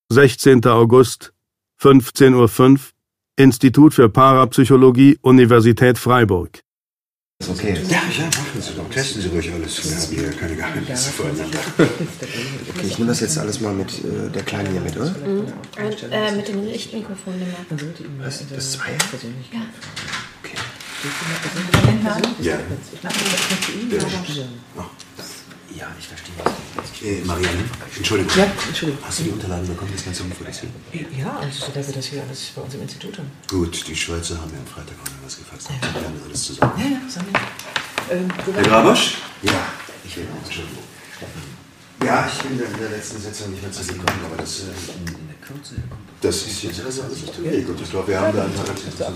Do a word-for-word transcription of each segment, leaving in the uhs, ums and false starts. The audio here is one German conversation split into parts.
sechzehnter August, fünfzehn Uhr fünf, Institut für Parapsychologie, Universität Freiburg. Okay. Ja, ja, machen Sie doch. Testen Sie ruhig alles. Wir haben hier keine Geheimnisse voreinander. Okay, ich nehme das jetzt alles mal mit äh, der Kleinen hier mit, oder? Mhm. Und, äh, mit dem Richtmikrofon immer. Was? Das zwei? Ja. Okay. Ja. Oh. Ja, ich verstehe. Äh, Marianne, Entschuldigung. Ja, Entschuldigung. Hast du die Unterlagen bekommen, das ganze Umfang? Ja, also da wir das hier alles bei uns im Institut haben. Gut, die Schweizer haben mir am Freitag auch noch was gefaxt. Ja. Wir haben alles zusammen. Ja, ja, sagen wir. Ähm, Herr Grabosch? Ja, ich will auch. Entschuldigung. Ja, ich bin in der letzten Sitzung nicht mehr zu gekommen, aber das, äh, das ist jetzt also alles auf dem Weg. Und ich glaube, wir haben da ein paar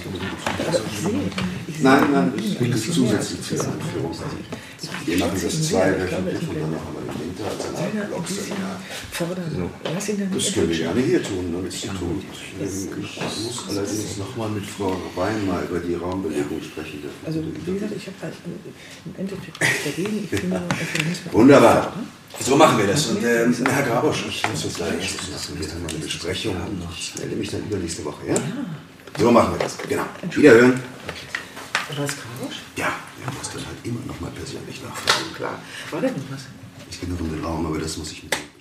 Nein, nein, das ist zusätzlich zur Anführung. Wir machen das zweiwöchentlich und dann noch einmal im Winter als ein Blog-Seminar. Das können wir gerne hier tun, damit es tun. Ich muss allerdings noch mal mit Frau Wein mal über die Raumbelegung sprechen dürfen. Also, wie gesagt, ich habe halt im Endeffekt nichts dagegen. Ich finde, ja. Wunderbar. So machen wir das. Und äh, Herr Grabosch, ich muss jetzt leider erst machen. Wir haben eine Besprechung. Ich melde mich dann übernächste Woche, ja? Ja. So machen wir das. Genau. Wiederhören. Okay. Was, Grabosch? Ja, wir müssen dann halt immer noch mal persönlich nachfragen. Klar. War denn noch was? Ich gehe noch um den Raum, aber das muss ich mit Ihnen.